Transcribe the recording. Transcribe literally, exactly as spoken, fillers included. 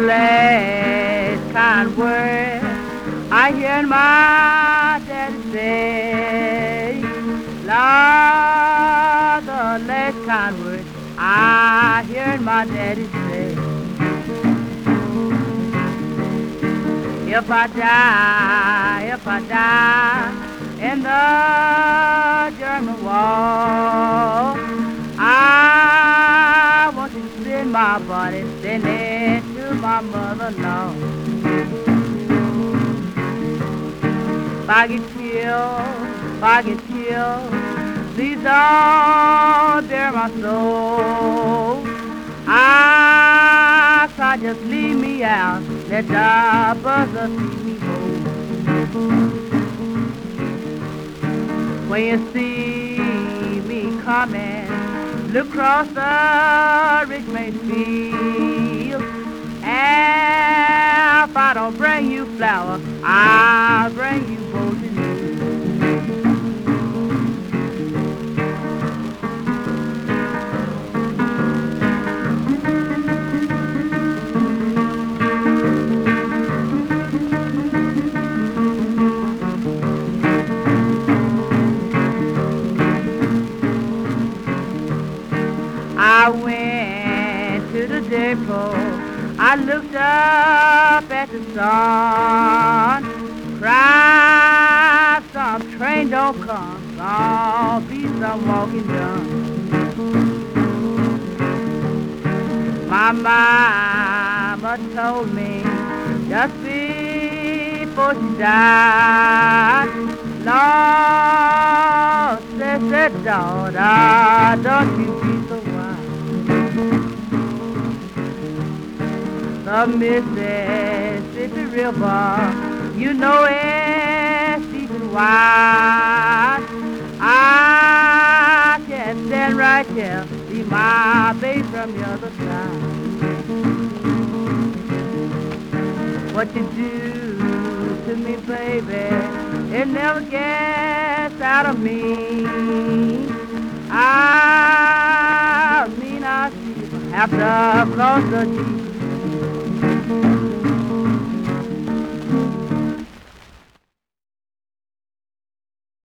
last kind word I hear my daddy say. Lord, the last kind word I hear my daddy say. If I die, if I die in the German war, I want to send my body, send it to my mother-in-law. If I get killed, if I get killed, please don't bear my soul. I can't just leave me out, let the buzzer see me go. When you see me coming, look across the Richmond field. And if I don't bring you flowers, I'll bring you both in you. I went to the depot, I looked up at the sun, cried, some train don't come, some be some walking done. My mama told me just before she died, Lord, said, said, daughter, don't you be so wild. The Mississippi River, you know it's deep and wide. I can stand right here, see my baby from the other side. What you do to me, baby, it never gets out of me. I mean I see you have to cross the sea.